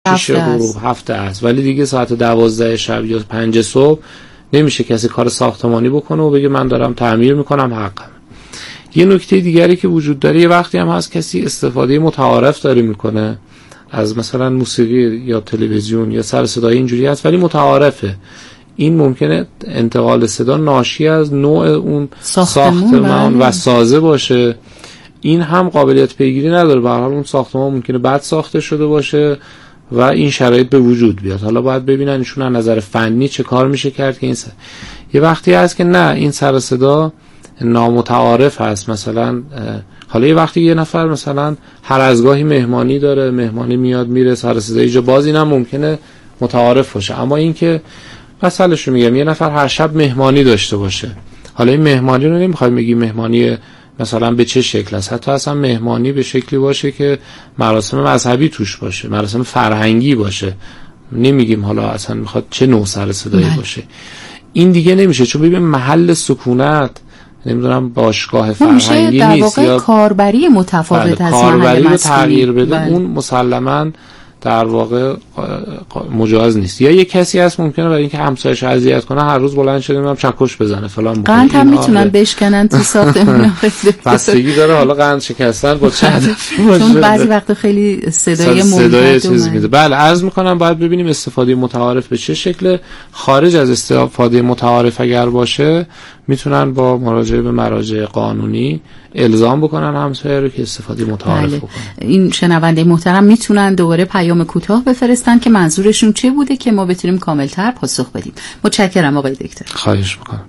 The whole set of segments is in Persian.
6 غروب 7 عصر، ولی دیگه ساعت 12 شب یا 5 صبح نمیشه کسی کار ساختمانی بکنه و بگه من دارم تعمیر میکنم حقم. یه نکته دیگری که وجود داره، یه وقتی هم هست کسی استفاده متعارف داره میکنه از مثلا موسیقی یا تلویزیون یا سر صدای اینجوری هست ولی متعارفه، این ممکنه انتقال صدا ناشی از نوع اون ساختمان و سازه باشه، این هم قابلیت پیگیری نداره، به هر حال اون ساختمان ممکنه بد ساخته شده باشه و این شرایط به وجود بیاد. حالا باید ببینن ایشون از نظر فنی چه کار میشه کرد که این یه وقتی هست که نه این سر صدا نامتعارف هست، مثلا حالا یه وقتی یه نفر مثلا هر از گاهی مهمانی داره، مهمانی میاد میره، سر صدای جا باز، اینم ممکنه متعارف باشه. اما این که مثالش رو میگم، یه نفر هر شب مهمانی داشته باشه، حالا این مهمانی رو نمیخوایم بگیم مهمانی مثلا به چه شکل است، حتی اصلا مهمانی به شکلی باشه که مراسم مذهبی توش باشه، مراسم فرهنگی باشه، نمیگیم حالا اصلا میخواد چه نوع سر صدایی باشه، این دیگه نمیشه، چون ببین محل سکونت نمیدونم باشگاه فرهنگی نیست یا کاربری متفاوت از کاربری رو تغییر بده، اون مسلماً در واقع مجاز نیست. یا یه کسی هست ممکنه برای اینکه همسایه‌اش اذیت کنه هر روز بلند شه نمیدونم چکش بزنه فلان بکنه، قند هم میتونن بشکنن تو ساختمون. بستگی داره حالا قند شکستن با چه هدفی باشه، چون بعضی وقتا خیلی صدای چیز میده. بله عرض میکنم باید ببینیم استفاده متعارف به چه شکله. خارج از استفاده متعارف اگر باشه میتونن با مراجعه به مراجع قانونی الزام بکنن همسایه رو که استفاده متعارف بکنه. این شنونده محترم میتونن دوباره پیام کوتاه بفرستن که منظورشون چه بوده که ما بتونیم کاملتر پاسخ بدیم. متشکرم آقای دکتر. خواهش میکنم.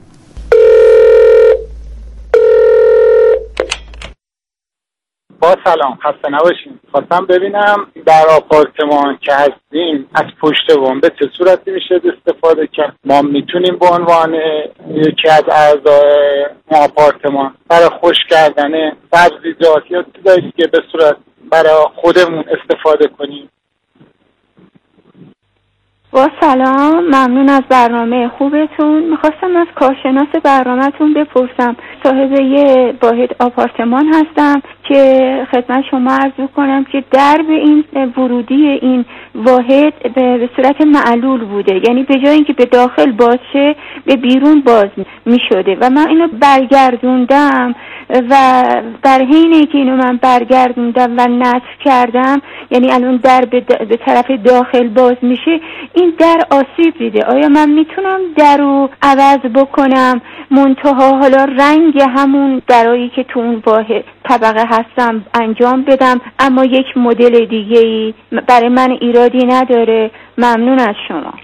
با سلام، خسته نباشین. خواستم ببینم در آپارتمان که هستیم از پشت بام به چه صورتی میشه استفاده کرد؟ ما میتونیم به عنوان یکی از اعضای آپارتمان برای خشک کردن سبزیجات یا چیزایی که به صورت برای خودمون استفاده کنیم؟ با سلام، ممنون از برنامه خوبتون. میخواستم از کارشناس برنامه‌تون بپرسم. صاحب یه واحد آپارتمان هستم که خدمت شما عرض کنم که درب این ورودی این واحد به صورت معلول بوده، یعنی به جای اینکه به داخل باز شه به بیرون باز میشده و من اینو برگردوندم و در حین که اینو من برگردوندم و نصب کردم، یعنی الان در به طرف داخل باز میشه، این در آسیب دیده. آیا من میتونم در رو عوض بکنم منتها حالا رنگ همون درایی که تو اون واحد طبقه هستم انجام بدم اما یک مدل دیگه‌ای؟ برای من ایرادی نداره. ممنون از شما.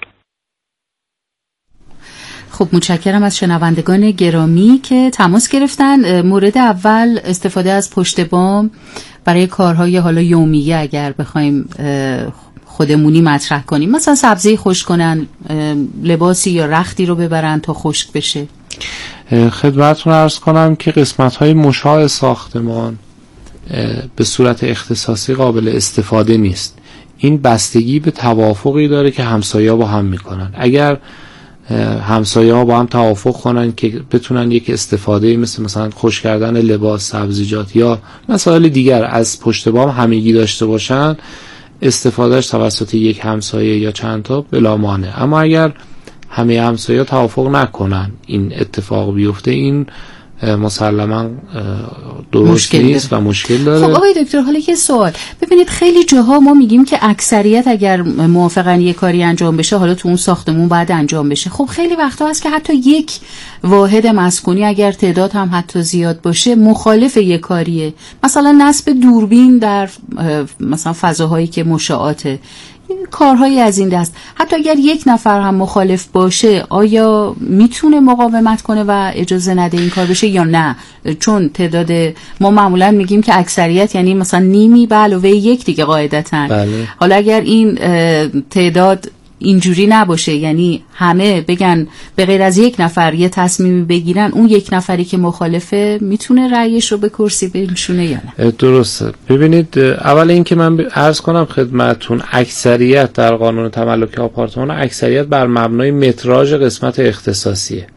خب متشکرم از شنوندگان گرامی که تماس گرفتن. مورد اول استفاده از پشت بام برای کارهای حالا یومیه اگر بخوایم خودمونی مطرح کنیم، مثلا سبزی خشک کنن، لباسی یا رختی رو ببرن تا خشک بشه. خدمتتون عرض کنم که قسمت‌های مشاع ساختمان به صورت اختصاصی قابل استفاده نیست. این بستگی به توافقی داره که همسایه‌ها با هم میکنن. اگر همسایه‌ها با هم توافق کنن که بتونن یک استفاده مثلا خشک کردن لباس، سبزیجات یا مسائل دیگر از پشت بام همگی داشته باشن، استفادهش توسط یک همسایه یا چند تا بلا مانع. اما اگر همه همسایه‌ها توافق نکنن این اتفاق بیفته، این مسلماً درست نیست و مشکل داره. خب آقای دکتر، حالا یه سوال، ببینید خیلی جاها ما میگیم که اکثریت اگر موافقن یه کاری انجام بشه، حالا تو اون ساختمون باید انجام بشه. خب خیلی وقتا هست که حتی یک واحد مسکونی اگر تعداد هم حتی زیاد باشه مخالف یه کاریه، مثلا نصب دوربین در مثلا فضاهایی که مشاعاته، کارهایی از این دست. حتی اگر یک نفر هم مخالف باشه آیا میتونه مقاومت کنه و اجازه نده این کار بشه یا نه؟ چون تعداد ما معمولا میگیم که اکثریت یعنی مثلا نیمی به علاوه یک دیگه قاعدتاً. بله. حالا اگر این تعداد اینجوری نباشه، یعنی همه بگن به غیر از یک نفر یه تصمیمی بگیرن، اون یک نفری که مخالفه میتونه رأیش رو به کرسی بنشونه یا نه؟ درسته. ببینید، اول این که من عرض کنم خدمتتون، اکثریت در قانون تملک آپارتمان اکثریت بر مبنای متراژ قسمت اختصاصیه.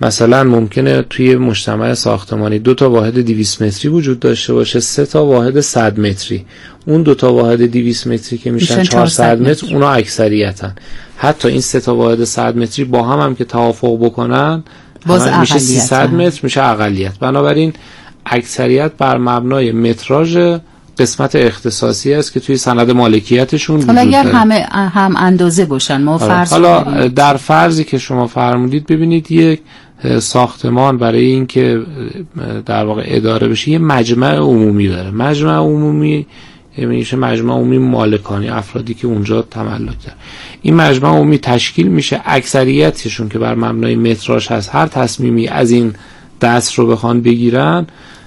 مثلا ممکنه توی مجتمع ساختمانی 2 واحد 200 متری وجود داشته باشه، 3 واحد 100 متری. اون 2 واحد 200 متری که میشن 400 متر اونا اکثریتن. حتی این 3 واحد 100 متری با هم که توافق بکنن باز میشه 300 متر، میشه اقلیت. بنابراین اکثریت بر مبنای متراژ قسمت اختصاصی است که توی سند مالکیتشون وجود داره. اگر همه هم اندازه باشن ما فرض حالا در فرضی که شما فرمودید، ببینید یک ساختمان برای این که در واقع اداره بشه یه مجمع عمومی داره. مجمع عمومی میشه مجمع عمومی مالکانی، افرادی که اونجا تملک داره. این مجمع عمومی تشکیل میشه، اکثریتشون که بر مبنای متراژ هست هر تصمیمی از این دست رو بخوان بگیرن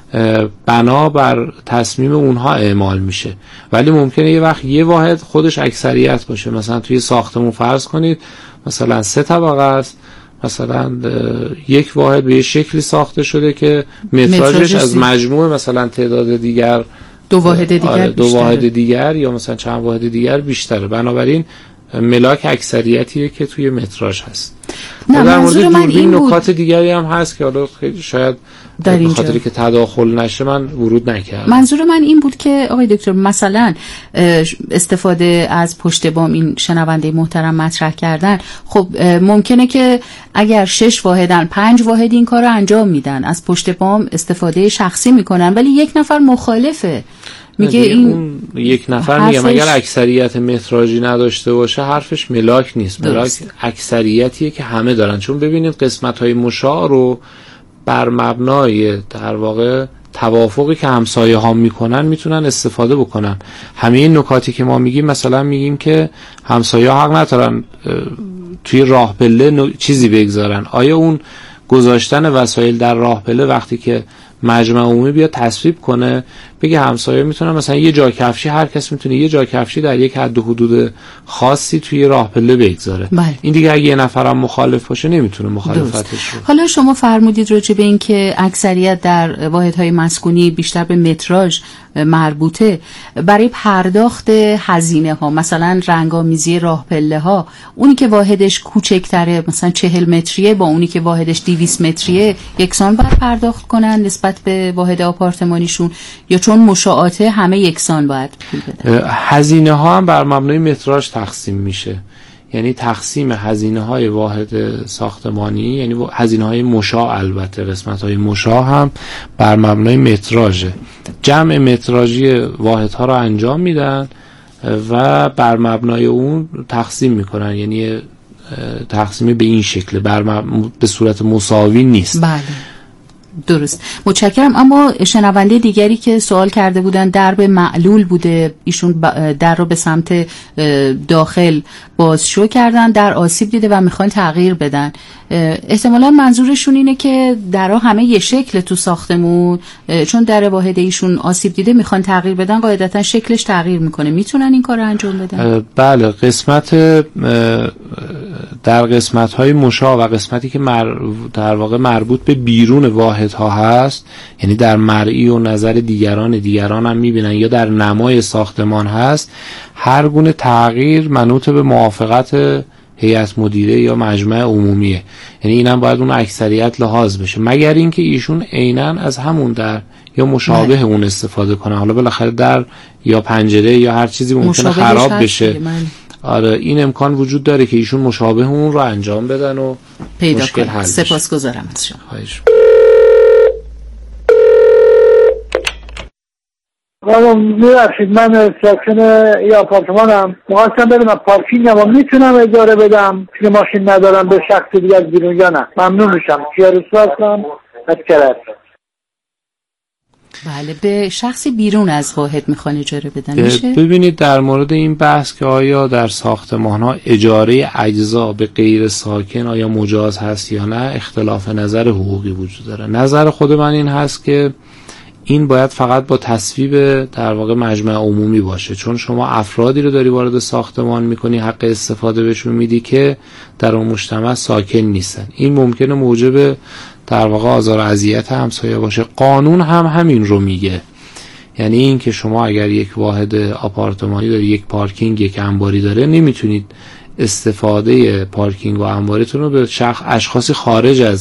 بنا بر تصمیم اونها اعمال میشه. ولی ممکنه یه وقت یه واحد خودش اکثریت باشه. مثلا توی ساختمون فرض کنید مثلا 3 طبقه است، مثلا یک واحد به یه شکلی ساخته شده که متراژش از مجموع مثلا تعداد دیگر 2 واحد دیگر 2 واحد دیگر یا مثلا چند واحد دیگر بیشتره. بنابراین ملاک اکثریتیه که توی متراژ هست. در مورد دوربین نکات دیگری هم هست که حالا خیلی شاید به خاطری که تداخل نشه من ورود نکردم. منظور من این بود که آقای دکتر مثلا استفاده از پشت بام این شنونده محترم مطرح کردن، خب ممکنه که اگر 6 واحدن 5 واحد این کار رو انجام میدن، از پشت بام استفاده شخصی میکنن، ولی یک نفر مخالفه، میگه این یک نفر میگه اگر اکثریت متراژی نداشته باشه حرفش ملاک نیست. ملاک اکثریتیه که همه دارن. چون ببینید قسمت‌های مشاع رو بر مبنای در واقع توافقی که همسایه ها میکنن میتونن استفاده بکنن. همه این نکاتی که ما میگیم، مثلا میگیم که همسایه ها حق ندارن توی راه پله چیزی بگذارن. آیا اون گذاشتن وسایل در راه پله وقتی که مجمع عمومی بیاد تصویب کنه بگه همسایه میتونن مثلا یه جا کفشی، هر کس میتونه یه جا کفشی در یک حد و حدود خاصی توی راه پله بگذاره. این دیگه اگه یه نفرم مخالف باشه نمیتونه مخالفتش رو. حالا شما فرمودید راجع به این که اکثریت در واحدهای مسکونی بیشتر به متراژ مربوطه. برای پرداخت هزینه ها، مثلا رنگامیزی راه پله ها، اونی که واحدش کوچکتره مثلا 40 متریه با اونی که واحدش 200 متریه یکسان باید پرداخت کنن نسبت به واحد آپارتمانیشون، یا چون مشاعاته همه یکسان باید پول بدن؟ هزینه ها هم بر مبنای متراژ تقسیم میشه. یعنی تقسیم هزینه های واحد ساختمانی، یعنی هزینه های مشاع، البته قسمت های مشاع هم بر مبنای متراژه. جمع متراژی واحد ها رو انجام میدن و بر مبنای اون تقسیم میکنن. یعنی تقسیم به این شکل، به صورت مساوی نیست. بله درست، متشکرم. اما شنونده دیگری که سوال کرده بودن درب معلول بوده، ایشون در رو به سمت داخل بازشو کردن، در آسیب دیده و میخوان تغییر بدن. احتمالا منظورشون اینه که درها همه یه شکل تو ساختمون، چون در واحد ایشون آسیب دیده میخوان تغییر بدن، قاعدتا شکلش تغییر میکنه. میتونن این کار رو انجام بدن؟ بله، در قسمت های مشاع و قسمتی که در واقع مربوط به بیرون واحدها هست، یعنی در مرئی و نظر دیگران هم میبینن یا در نمای ساختمان هست، هر گونه تغییر منوط به موافقت هیئت مدیره یا مجمع عمومیه. یعنی اینم باید اون اکثریت لحاظ بشه، مگر اینکه ایشون عیناً از همون در یا مشابه اون استفاده کنه. حالا بالاخره در یا پنجره یا هر چیزی ممکنه خراب بشه. آره، این امکان وجود داره که ایشون مشابه اون رو انجام بدن و مشکل حل بشه. سپاسگزارم از شما. میبخشید، من ساکن یه آپارتمانم، میخواستم ببینم پارکینگم میتونم اجاره بدم که ماشین ندارم به شخص دیگه از بیرون یا نه؟ ممنون میشم. کیارستو هستم از کرج. بله، به شخصی بیرون از واحد میخوان اجاره بدن میشه؟ ببینید در مورد این بحث که آیا در ساختمان ها اجاره اجزا به غیر ساکن آیا مجاز هست یا نه، اختلاف نظر حقوقی وجود داره. نظر خود من این هست که این باید فقط با تصویب در واقع مجمع عمومی باشه، چون شما افرادی رو داری وارد ساختمان میکنی، حق استفاده بهشون میدی که در اون مجتمع ساکن نیستن. این ممکنه موجب در واقع آزار و اذیت همسایه باشه. قانون هم همین رو میگه. یعنی این که شما اگر یک واحد آپارتمانی داری، یک پارکینگ، یک انباری داره، نمیتونید استفاده پارکینگ و انباریتون رو به اشخاصی خارج از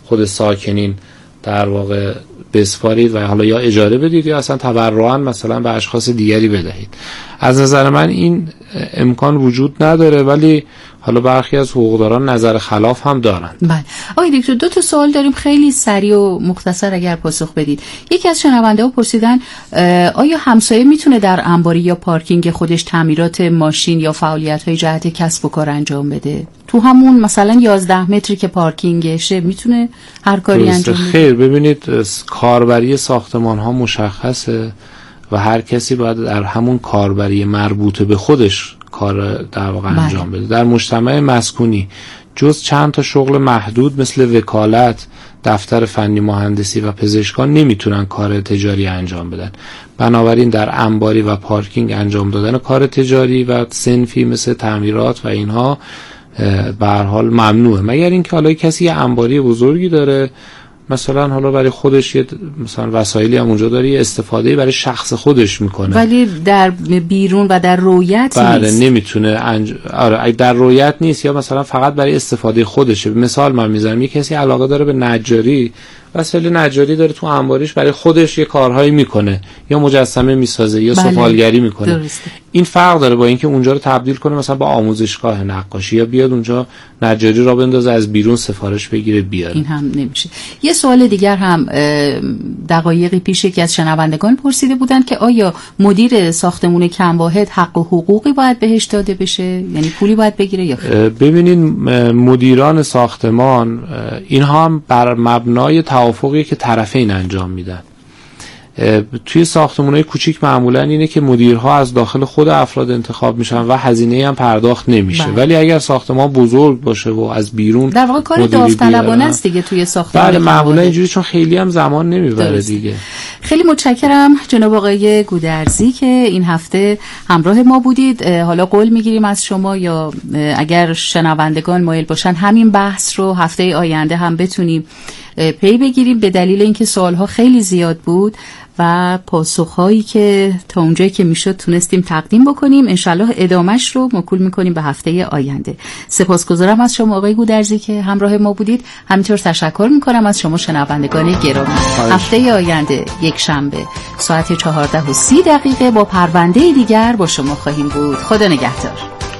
خود ساکنین در واقع بسپارید و حالا یا اجاره بدید یا اصلا تبرعاً مثلا به اشخاص دیگری بدهید. از نظر من این امکان وجود نداره، ولی حالا برخی از حقوقداران نظر خلاف هم دارند. بله آقای دکتر، 2 سوال داریم خیلی سریع و مختصر اگر پاسخ بدید. یکی از شنونده‌ها پرسیدن آیا همسایه میتونه در انباری یا پارکینگ خودش تعمیرات ماشین یا فعالیت‌های جهت کسب و کار انجام بده؟ تو همون مثلا 11 متری که پارکینگشه میتونه هر کاری انجام بده؟ خیر، ببینید کاربری ساختمان‌ها مشخصه و هر کسی باید در همون کاربری مربوطه به خودش کار در واقع انجام بده. در مجتمع مسکونی جز چند تا شغل محدود مثل وکالت، دفتر فنی مهندسی و پزشکان نمیتونن کار تجاری انجام بدن. بنابراین در انباری و پارکینگ انجام دادن کار تجاری و صنفی مثل تعمیرات و اینها به هر حال ممنوعه، مگر اینکه حالا کسی یه انباری بزرگی داره، مثلا حالا برای خودش یه مثلا وسایلی هم اونجا داره، یه استفاده برای شخص خودش میکنه، ولی در بیرون و در رویت نیست. نمیتونه آره در رویت نیست، یا مثلا فقط برای استفاده خودشه. مثال من میزنم، یه کسی علاقه داره به نجاری، وسایل نجاری داره تو انباریش برای خودش یه کارهایی میکنه، یا مجسمه میسازه یا سفالگری میکنه. درسته. این فرق داره با اینکه اونجا رو تبدیل کنه مثلا با آموزشگاه نقاشی، یا بیاد اونجا نجاری را بندازه از بیرون سفارش بگیره بیاره. این هم نمیشه. یه سوال دیگر هم دقایقی پیش یکی از شنوندگان پرسیده بودن که آیا مدیر ساختمون کم واحد حق و حقوقی باید بهش داده بشه، یعنی پولی باید بگیره یا خیر؟ ببینید مدیران ساختمان اینها هم بر مبنای توافقی که طرفین انجام میدن. توی ساختمان‌های کوچیک معمولا اینه که مدیرها از داخل خود افراد انتخاب میشن و هزینه هم پرداخت نمیشه. ولی اگر ساختمان بزرگ باشه و از بیرون در واقع کار داوطلبانه است دیگه توی ساختمان. بله معمولا اینجوری، چون خیلی هم زمان نمیبره دیگه. خیلی متشکرم جناب آقای گودرزی که این هفته همراه ما بودید. حالا قول میگیریم از شما، یا اگر شنوندگان مایل باشن همین بحث رو هفته آینده هم بتونیم پی بگیریم، به دلیل اینکه سوالها خیلی زیاد بود و پاسخهایی که تا اونجایی که میشد تونستیم تقدیم بکنیم. انشالله ادامش رو موکول میکنیم به هفته آینده. سپاسگزارم از شما آقای گودرزی که همراه ما بودید. همینطور تشکر میکنم از شما شنوندگان گرامی. هفته آینده یک شنبه ساعت 14:30 با پرونده دیگر با شما خواهیم بود. خدا نگهدار.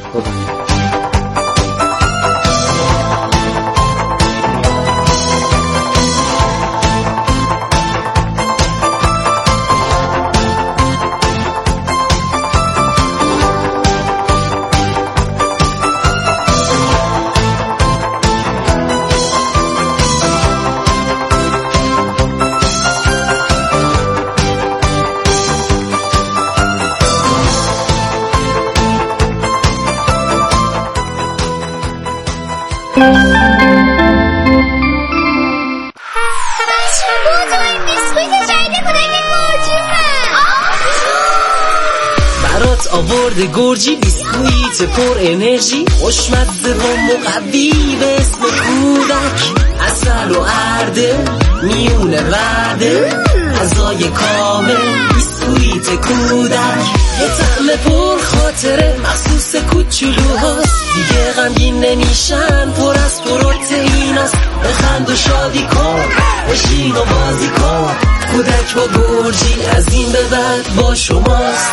آورده گرجی بیسکویت پر انرژی، خوشمزه و مقوی به اسم کودک، عسل و ارده میونه وعده، غذای کامل بیسکویت کودک، یه طعم پر خاطره مخصوص کوچولوهاست، دیگه غمگین نمیشن، پر از پروتئیناست، بخند و شادی کن، بشین و بازی کن، کودک با گرجی از این به بعد با شماست.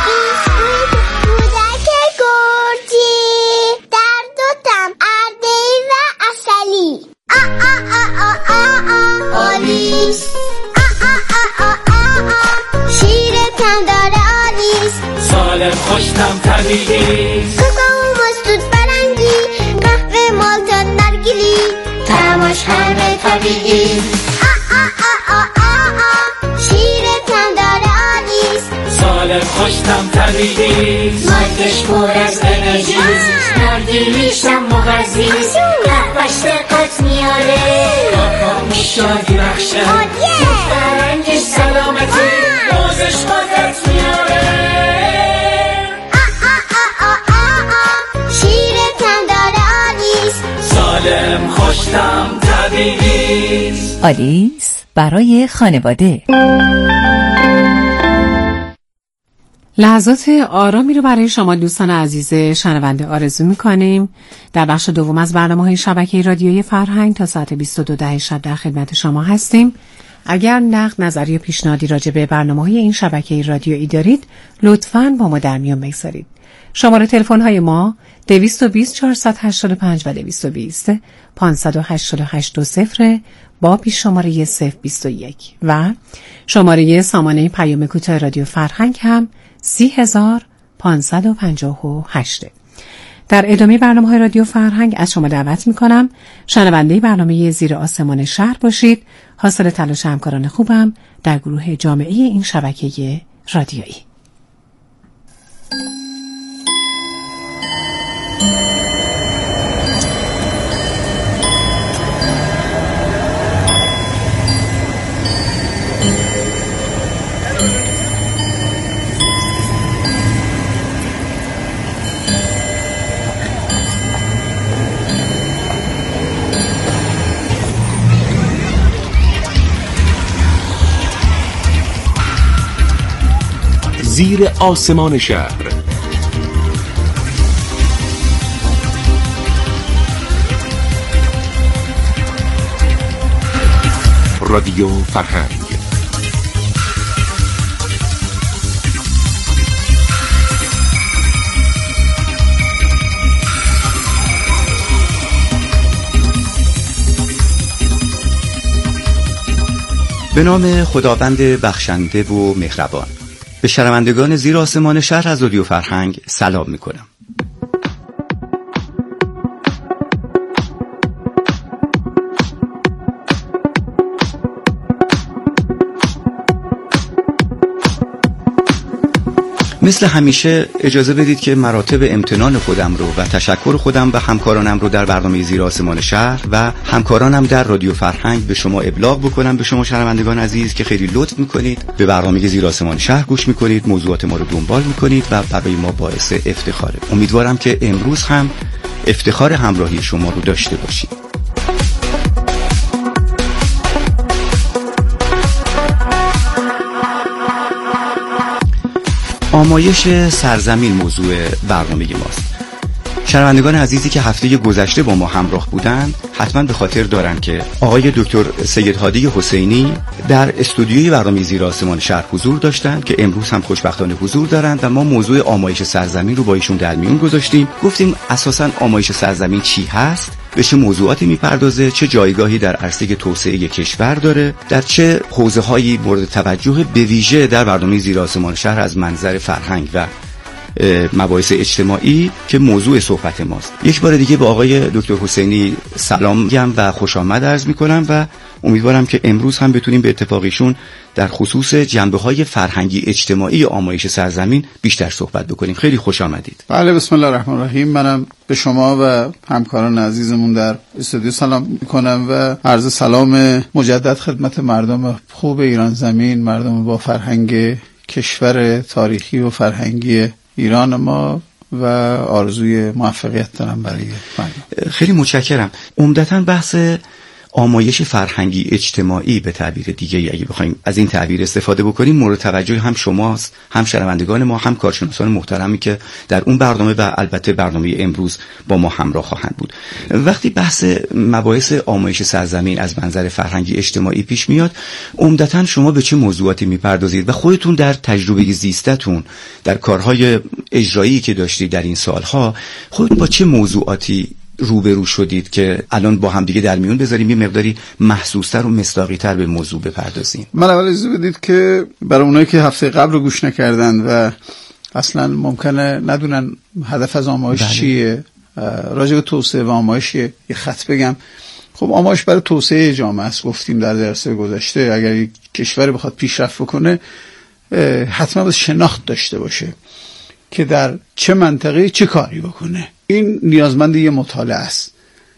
آلیس شیرتم داره آلیس، سالم خوشتم طبیعیست، کوکو مستود برنگی، قهوه مالتا نرگیلی، تماش همه طبیعیست. شیرتم داره آلیس، سالم خوشتم طبیعیست، مادش پر از انرژیست، نرگیلیشم مغذیست، قهوهش دقت میاره، شادی بخشه، فرنگش سلامتی، روزش قدرت میاره. شیرتم داره آلیس، سالم خوشتم طبیعیست. آلیس برای خانواده. لحظات آرامی رو برای شما دوستان عزیز شنونده آرزو می‌کنیم. در بخش دوم از برنامه‌های شبکه رادیویی فرهنگ تا ساعت 22 شب در خدمت شما هستیم. اگر نقد، نظری یا پیشنهادی راجع به برنامه‌های این شبکه رادیویی دارید، لطفاً با ما در میان بگذارید. شماره تلفن‌های ما 220 485 و 220 588 با پیش شماره 021 و شماره سامانه پیام کوتاه رادیو فرهنگ هم 30558. در ادامه برنامه‌های رادیو فرهنگ از شما دعوت می‌کنم شنونده برنامه زیر آسمان شهر باشید. حاصل تلاش همکاران خوبم در گروه جامعه این شبکه رادیویی. زیر آسمان شهر. رادیو فرهنگ. به نام خداوند بخشنده و مهربان. به شنوندگان زیر آسمان شهر از رادیو فرهنگ سلام میکنم. مثل همیشه اجازه بدید که مراتب امتنان خودم رو و تشکر خودم و همکارانم رو در برنامه زیر آسمان شهر و همکارانم در رادیو فرهنگ به شما ابلاغ بکنم، به شما شنوندگان عزیز که خیلی لطف میکنید به برنامه زیر آسمان شهر گوش میکنید، موضوعات ما رو دنبال میکنید و برای ما باعث افتخاره. امیدوارم که امروز هم افتخار همراهی شما رو داشته باشید. آمایش سرزمین موضوع برنامه ماست. شنوندگان عزیزی که هفته گذشته با ما همراه بودند حتما به خاطر دارن که آقای دکتر سید هادی حسینی در استودیوی برنامه زیر آسمان شهر حضور داشتند که امروز هم خوشبختانه حضور دارند و ما موضوع آمایش سرزمین رو با ایشون در میون گذاشتیم. گفتیم اساساً آمایش سرزمین چی هست، به چه موضوعاتی میپردازه، چه جایگاهی در عرصه توسعه کشور داره، در چه حوزه‌هایی مورد توجه به ویژه در برنامه زیر آسمان شهر از منظر فرهنگ و مباحث اجتماعی که موضوع صحبت ماست. یک بار دیگه با آقای دکتر حسینی سلام میگم و خوش آمد عرض میکنم و امیدوارم که امروز هم بتونیم به اتفاقیشون در خصوص جنبه‌های فرهنگی اجتماعی آمایش سرزمین بیشتر صحبت بکنیم. خیلی خوش آمدید. بله، بسم الله الرحمن الرحیم. منم به شما و همکاران عزیزمون در استودیو سلام میکنم و عرض سلام مجدد خدمت مردم خوب ایران زمین، مردم با فرهنگ کشور تاریخی و فرهنگی ایران ما و آرزوی موفقیت دارم برای مردم. خیلی متشکرم. عمدتاً بحث آمایش فرهنگی اجتماعی به تعبیر دیگه اگه بخوایم از این تعبیر استفاده بکنیم مورد توجه هم شماست، هم شنوندگان ما، هم کارشناسان محترمی که در اون برنامه و البته برنامه امروز با ما همراه خواهند بود. وقتی بحث مباحث آمایش سرزمین از منظر فرهنگی اجتماعی پیش میاد، عمدتاً شما به چه موضوعاتی میپردازید و خودتون در تجربه زیستتون در کارهای اجرایی که داشتید در این سالها خودتون با چه موضوعاتی روبرو شدید که الان با هم دیگه در میون بذاریم یه مقداری محسوس‌تر و مصداقی‌تر به موضوع بپردازیم؟ من اول اجازه بدید که برای اونایی که هفته قبل رو گوش نکردن و اصلا ممکنه ندونن هدف از آمایش چیه، راجع به توسعه و آمایش یه خط بگم. خب آمایش برای توسعه جامعه است. گفتیم در درس گذشته اگر یک کشور بخواد پیشرفت بکنه حتما باید شناخت داشته باشه که در چه منطقه چه کاری بکنه. این نیازمند یه مطالعه است.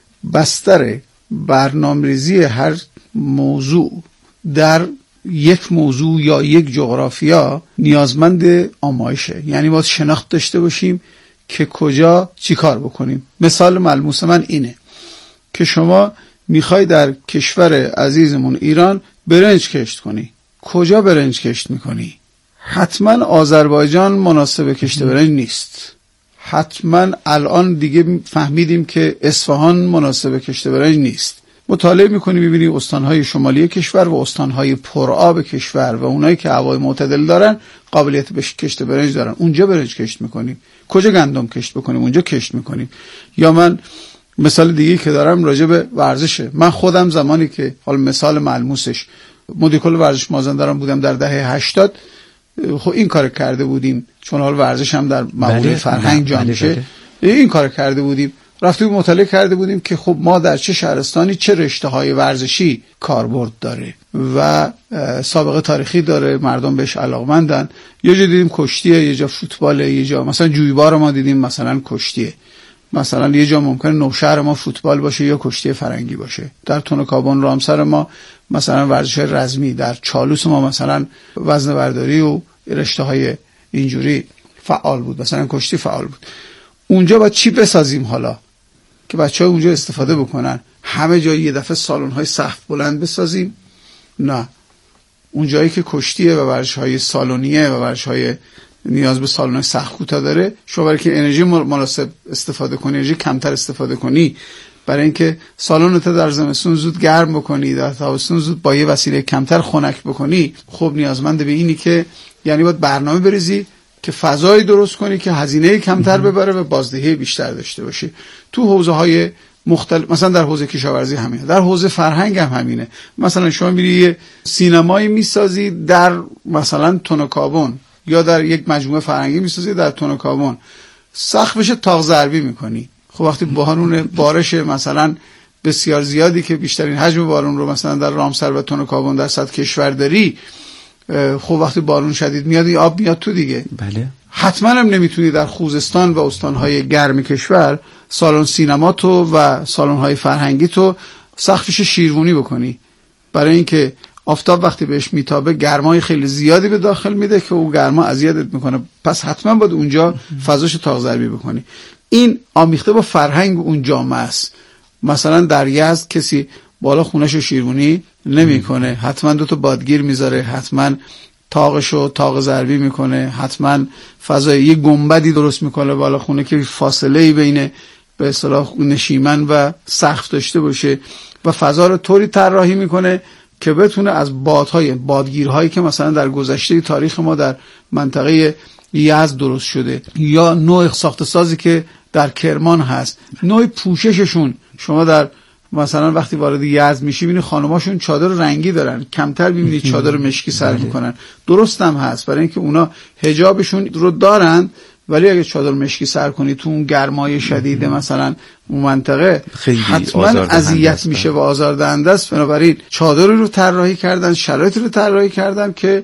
بستر برنامه‌ریزی هر موضوع در یک موضوع یا یک جغرافیا نیازمند آمایشه، یعنی باید شناخت داشته باشیم که کجا چی کار بکنیم. مثال ملموس من اینه که شما میخوای در کشور عزیزمون ایران برنج کشت کنی، کجا برنج کشت میکنی؟ حتما آذربایجان مناسب کشت برنج نیست. حتما الان دیگه فهمیدیم که اصفهان مناسب کشت برنج نیست. مطالعه میکنیم میبینیم استانهای شمالی کشور و استانهای پرآب کشور و اونایی که هوای معتدل دارن قابلیت به کشت برنج دارن، اونجا برنج کشت میکنیم. کجا گندم کشت بکنیم اونجا کشت میکنیم. یا من مثال دیگه که دارم راجع به ورزشه. من خودم زمانی که حال مثال ملموسش مدیر کل ورزش مازندران بودم در دهه 80، خب این کار کرده بودیم، چون حال ورزش هم در مقوله فرهنگ جا میشه. این کار کرده بودیم، رفتیم مطالعه کرده بودیم که خب ما در چه شهرستانی چه رشته‌های ورزشی کاربرد داره و سابقه تاریخی داره، مردم بهش علاقمندن. یه جا دیدیم کشتیه، یه جا فوتباله، یه جا مثلا جویبار ما دیدیم مثلا کشتیه، مثلا یه جا ممکنه نوشهر ما فوتبال باشه یا کشتی فرنگی باشه، در تونکابون رامسر ما مثلا ورزش رزمی، در چالوس ما مثلا وزنه برداری و رشته‌های اینجوری فعال بود، مثلا کشتی فعال بود. اونجا باید چی بسازیم حالا که بچه‌ها اونجا استفاده بکنن؟ همه جا یه دفعه سالن‌های سقف بلند بسازیم؟ نه، اونجایی که کشتیه و ورزش‌های سالونیه و ورزش‌های نیاز به سالن‌های سقف کوتاه داره، شما برای که انرژی مناسب استفاده کنی، انرژی کمتر استفاده کنی، برای اینکه سالنت در زمستون زود گرم بکنی، در تابستون زود با یه وسیله کمتر خنک بکنی، خب نیازمند به اینی که یعنی باید برنامه بریزی که فضایی درست کنی که هزینه کمتر ببره و بازدهی بیشتر داشته باشه. تو حوزه‌های مختلف، مثلا در حوزه کشاورزی همینه، در حوزه فرهنگ هم همینه. مثلا شما میری یه سینمایی میسازی در مثلا تونکابون یا در یک مجموعه فرهنگی میسازی در تونکابون، سقفش تاق ضربی میکنی. خب وقتی بارون بارش مثلا بسیار زیادی که بیشترین حجم بارون رو مثلا در رامسر و تونکابون در سطح کشور داری، خب وقتی بارون شدید میاد این آب میاد تو دیگه. بله. حتما هم نمیتونی در خوزستان و استانهای گرم کشور سالن سینما تو و سالن‌های فرهنگی تو سقفش شیروانی بکنی، برای اینکه آفتاب وقتی بهش میتابه گرمای خیلی زیادی به داخل میده که اون گرما اذیتت میکنه، پس حتما باید اونجا فضاش تاق ضربی بکنی. این آمیخته با فرهنگ اون جامعه است. مثلا در یزد کسی بالا خونه‌شو شیروانی نمیکنه، حتما دو تا بادگیر میذاره، حتما تاقشو تاق ضربی میکنه، حتما فضای یه گنبدی درست میکنه بالا خونه که فاصله‌ای بین به اصطلاح نشیمن و سقف داشته باشه و فضا رو طوری طراحی میکنه که بتونه از بادگیرهایی که مثلا در گذشته تاریخ ما در منطقه یزد درست شده یا نوع ساخت سازی که در کرمان هست، نوع پوشششون، شما در مثلا وقتی وارد یزد میشی ببینی خانماشون چادر رنگی دارن، کمتر ببینی چادر مشکی سر میکنن. درست هم هست، برای اینکه اونا حجابشون رو دارن، ولی اگه چادر مشکی سر کنی تو اون گرمای شدید مثلا اون منطقه حتما اذیت میشه و آزاردهنده است. بنابراین چادری رو طراحی کردن، شرایطی رو طراحی کردن که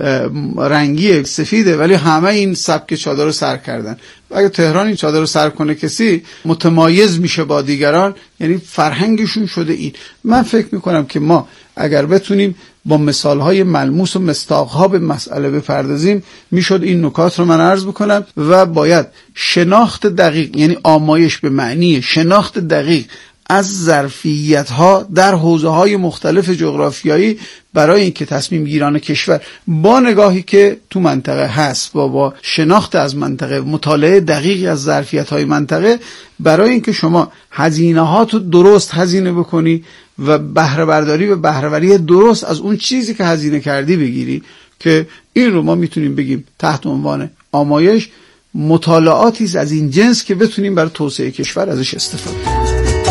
رنگی سفیده ولی همه این سبک چادر رو سر کردن. اگه تهران این چادر رو سر کنه کسی متمایز میشه با دیگران، یعنی فرهنگشون شده این. من فکر میکنم که ما اگر بتونیم با مثالهای ملموس و مصداقها به مسئله بپردازیم میشد این نکات رو من عرض بکنم و باید شناخت دقیق، یعنی آمایش به معنی شناخت دقیق از ظرفیت‌ها در حوزه‌های مختلف جغرافیایی برای اینکه تصمیم گیران کشور با نگاهی که تو منطقه هست و با شناخت از منطقه، مطالعه دقیقی از ظرفیت‌های منطقه، برای اینکه شما هزینه‌هاتو درست هزینه بکنی و بهره برداری و بهره‌وری درست از اون چیزی که هزینه کردی بگیری، که این رو ما میتونیم بگیم تحت عنوان آمایش مطالعاتی از این جنس که بتونیم برای توسعه کشور ازش استفاده کنیم.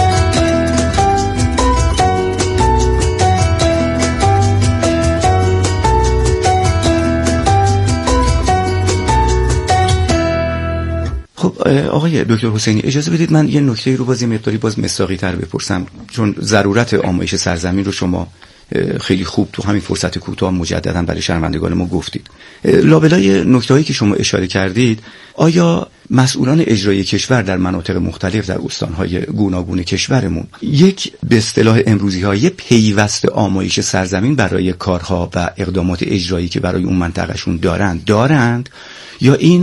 خب آقای دکتر حسینی، اجازه بدید من یه نکته رو یه مقداری مصداقی تر بپرسم، چون ضرورت آمایش سرزمین رو شما خیلی خوب تو همین فرصت کوتاه مجددا برای شنوندگان ما گفتید. لابلای نکته‌هایی که شما اشاره کردید، آیا مسئولان اجرایی کشور در مناطق مختلف در استان‌های گوناگون کشورمون یک به اصطلاح امروزی‌های پیوست آمایش سرزمین برای کارها و اقدامات اجرایی که برای اون منطقه‌شون دارند یا این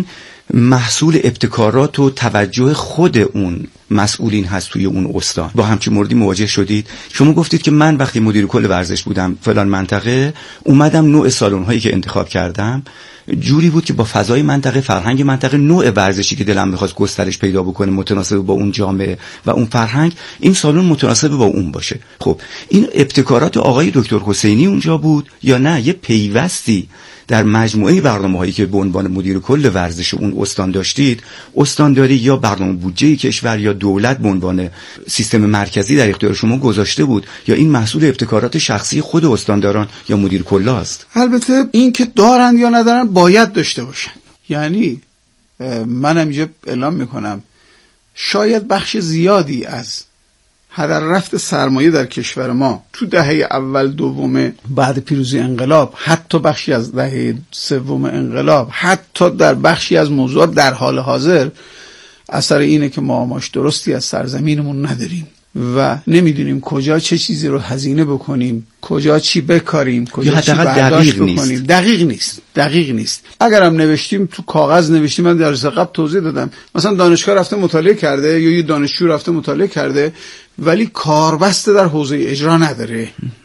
محصول ابتکارات و توجه خود اون مسئولین هست توی اون استان. با همچین موردی مواجه شدید؟ شما گفتید که من وقتی مدیر کل ورزش بودم فلان منطقه، اومدم نوع سالن هایی که انتخاب کردم جوری بود که با فضای منطقه، فرهنگ منطقه، نوع ورزشی که دلم می‌خواست گسترش پیدا بکنه متناسب با اون جامعه و اون فرهنگ، این سالن متناسب با اون باشه. خب این ابتکارات آقای دکتر حسینی اونجا بود یا نه یه پیوستی در مجموعه برنامه‌هایی که به عنوان مدیر کل ورزش اون استان داشتید، استانداری یا برنامه بودجه کشور یا دولت به عنوان سیستم مرکزی در اختیار شما گذاشته بود، یا این محصول ابتکارات شخصی خود استانداران یا مدیر کلا است؟ البته این که دارن یا ندارن باید داشته باشن. یعنی من اینجا اعلام میکنم شاید بخش زیادی از هدر رفت سرمایه در کشور ما تو دهه اول دوم بعد پیروزی انقلاب، حتی بخشی از دهه سوم انقلاب، حتی در بخشی از موضوعات در حال حاضر اثر اینه که ما آماج درستی از سرزمینمون نداریم و نمیدونیم کجا چه چیزی رو هزینه بکنیم، کجا چی بکاریم، کجا چی برداشت بکنیم. دقیق نیست. اگرم نوشتیم تو کاغذ نوشتیم، من در قبل توضیح دادم، مثلا دانشگاه رفته مطالعه کرده یا یه دانشجو رفته مطالعه کرده ولی کاربسته در حوزه اجرا نداره.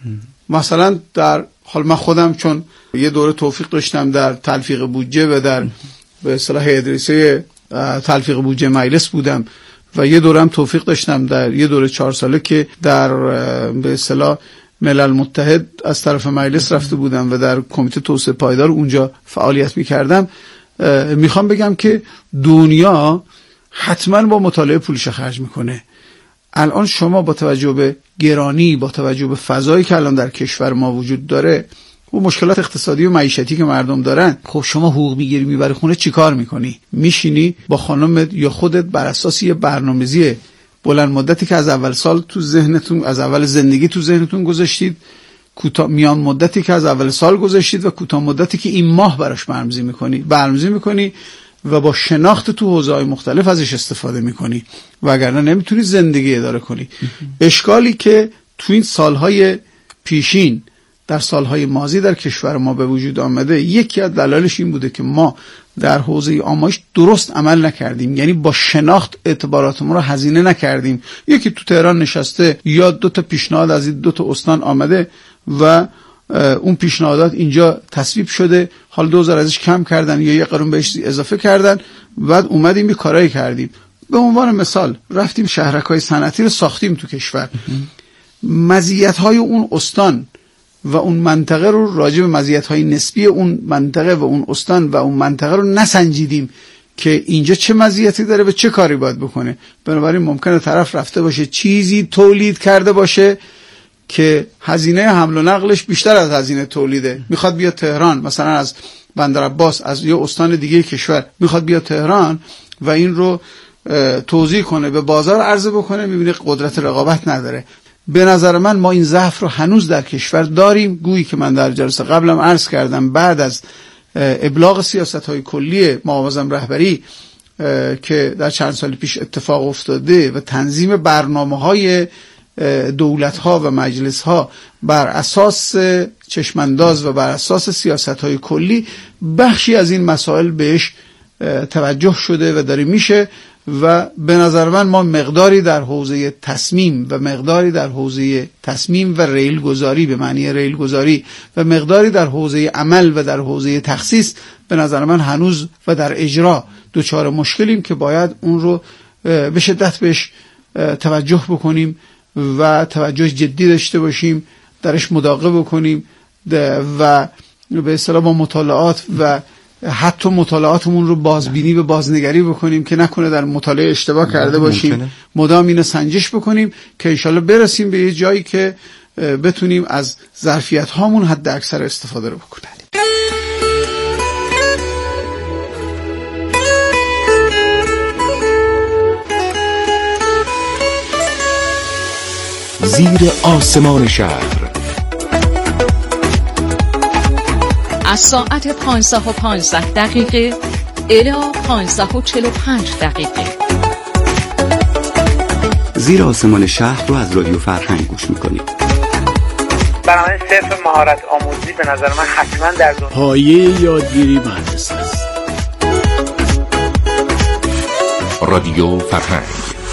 مثلا حال من خودم چون یه دوره توفیق داشتم در تلفیق بودجه و در به اصطلاح ادریسه تلفیق بودجه مجلس بودم و یه دوره هم توفیق داشتم در یه دوره 4 ساله که در به اصطلاح ملل متحد از طرف مجلس رفته بودم و در کمیته توسعه پایدار اونجا فعالیت می‌کردم. میخوام بگم که دنیا حتما با مطالعه پولش خرج میکنه. الان شما با توجه به گرانی، با توجه به فضایی که الان در کشور ما وجود داره و مشکلات اقتصادی و معیشتی که مردم دارن، خب شما حقوق میگیری میبری خونه چی کار میکنی؟ میشینی با خانمت یا خودت بر اساس یه برنامه‌ریزی بلند مدتی که از اول سال تو ذهنتون، از اول زندگی تو ذهنتون گذاشتید، میان مدتی که از اول سال گذاشتید و کوتاه مدتی که این ماه براش برنامه‌ریزی میکنی و با شناخت تو حوزه‌های مختلف ازش استفاده میکنی، وگرنه نمیتونی زندگی اداره کنی. اشکالی که تو این سالهای پیشین در سالهای ماضی در کشور ما به وجود آمده، یکی از دلایلش این بوده که ما در حوزه آموزش درست عمل نکردیم، یعنی با شناخت اعتباراتمون رو هزینه نکردیم. یکی تو تهران نشسته یا 2 تا پیشنهاد از این 2 تا استان آمده و اون پیشنهادات اینجا تصویب شده، حال 2000 ازش کم کردن یا یه قرون بهش اضافه کردن، بعد اومدیم یه کارایی کردیم. به عنوان مثال رفتیم شهرک‌های صنعتی رو ساختیم تو کشور. مزیت‌های اون استان و اون منطقه رو راجع به مزیت‌های نسبی اون منطقه و اون استان و اون منطقه رو نسنجیدیم که اینجا چه مزیتی داره و چه کاری باید بکنه. بنابراین ممکنه طرف رفته باشه چیزی تولید کرده باشه که هزینه حمل و نقلش بیشتر از هزینه تولیده، میخواد بیاد تهران، مثلا از بندرعباس از یه استان دیگه کشور میخواد بیاد تهران و این رو توزیع کنه، به بازار عرضه بکنه، میبینه قدرت رقابت نداره. به نظر من ما این ضعف رو هنوز در کشور داریم، گویی که من در جلسه قبلم عرض کردم بعد از ابلاغ سیاست‌های کلی معاوضم رهبری که در چند سال پیش اتفاق افتاده و تنظیم برنامه‌های دولت‌ها و مجلس‌ها بر اساس چشمانداز و بر اساس سیاست‌های کلی، بخشی از این مسائل بهش توجه شده و داره میشه و به نظر من ما مقداری در حوزه تصمیم و مقداری در حوزه تصمیم و ریل گذاری به معنی ریل گذاری و مقداری در حوزه عمل و در حوزه تخصیص به نظر من هنوز و در اجرا دوچار مشکلیم که باید اون رو به شدت بهش توجه بکنیم و توجه جدی داشته باشیم، درش مداقه بکنیم و به اصطلاح با مطالعات و حتی مطالعاتمون رو بازبینی و بازنگری بکنیم که نکنه در مطالعه اشتباه کرده باشیم، مدام اینو سنجش بکنیم که انشالله برسیم به یه جایی که بتونیم از ظرفیت هامون حد اکثر استفاده رو بکنیم. زیر آسمان شهر از ساعت 15:15 الی 15:45. زیر آسمان شهر رو از رادیو فرهنگ گوش میکنید. برنامه صرف مهارت آموزی به نظر من حتما در دنیا پایه یادگیری مدرسه است. رادیو فرهنگ.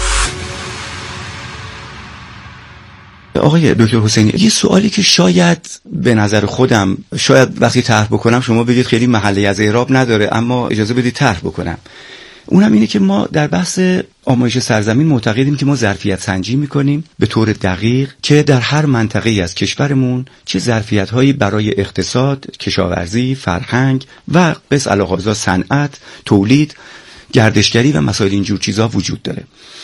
آقای دکتر حسینی، یه سوالی که شاید به نظر خودم شاید وقتی طرح بکنم شما بگید خیلی محلی از اعراب نداره، اما اجازه بدید طرح بکنم. اونم اینه که ما در بحث آمایش سرزمین معتقدیم که ما ظرفیت سنجی میکنیم به طور دقیق که در هر منطقه‌ای از کشورمون چه ظرفیت‌هایی برای اقتصاد، کشاورزی، فرهنگ و قص علاقه‌زا صنعت، تولید، گردشگری و مسائل اینجور چیزا وجود داره.